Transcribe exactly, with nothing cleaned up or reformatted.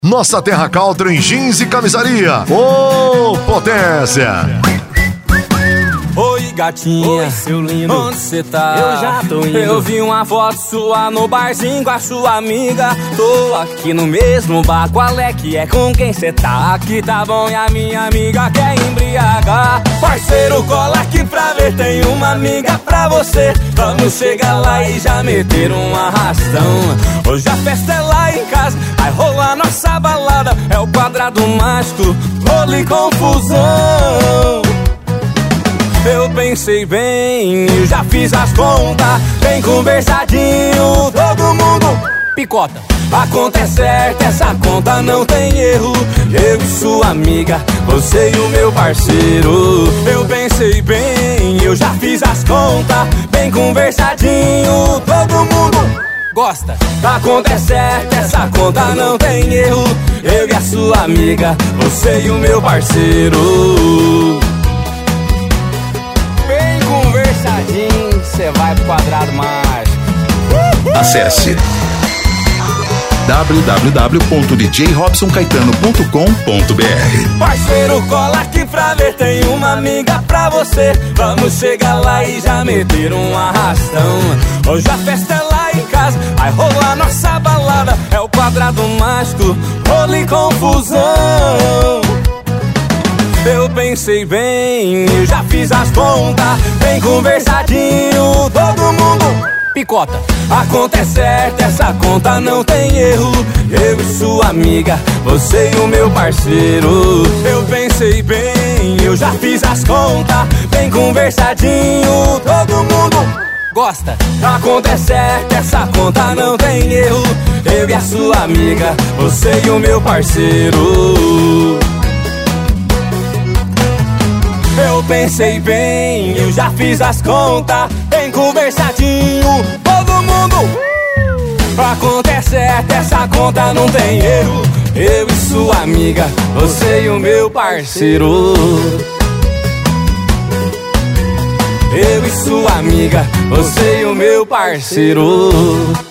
Nossa Terra Caltrim Jeans e Camisaria. Ô, oh, potência! Oi, gatinha. Oi, seu lindo. Onde cê tá? Eu já tô indo. Eu vi uma foto sua no barzinho com a sua amiga. Tô aqui no mesmo bar. Qual é que é? Com quem cê tá? Aqui tá bom e a minha amiga quer embriagar. Parceiro, cola aqui pra ver. Tem uma amiga pra você. Vamos chegar lá e já meter um arrastão. Hoje a festa é lá em casa. Vai rolar nossa balada. É o quadrado mágico. Rolo e confusão. Eu pensei bem, eu já fiz as contas. Bem conversadinho, todo mundo picota. A conta é certa, essa conta não tem erro. Eu e sua amiga, você e o meu parceiro. Eu pensei bem, eu já fiz as contas. Bem conversadinho, todo mundo gosta. A conta é certa, essa conta não tem erro. Eu e a sua amiga, você e o meu parceiro. Conversadinho, cê vai pro quadrado mágico. Acesse w w w ponto d j robson caetano ponto com ponto b r. Parceiro, cola aqui pra ver, tem uma amiga pra você. Vamos chegar lá e já meter um arrastão. Hoje a festa é lá em casa, vai rolar nossa balada. É o quadrado mágico, rolo e confusão. Eu pensei bem, eu já fiz as contas. Bem conversadinho, todo mundo picota. A conta é certa, essa conta não tem erro. Eu e sua amiga, você e o meu parceiro. Eu pensei bem, eu já fiz as contas. Bem conversadinho, todo mundo gosta. A conta é certa, essa conta não tem erro. Eu e a sua amiga, você e o meu parceiro. Eu pensei bem, eu já fiz as contas. Bem conversadinho, todo mundo. A conta é certa, essa conta não tem erro. Eu e sua amiga, você e o meu parceiro. Eu e sua amiga, você e o meu parceiro.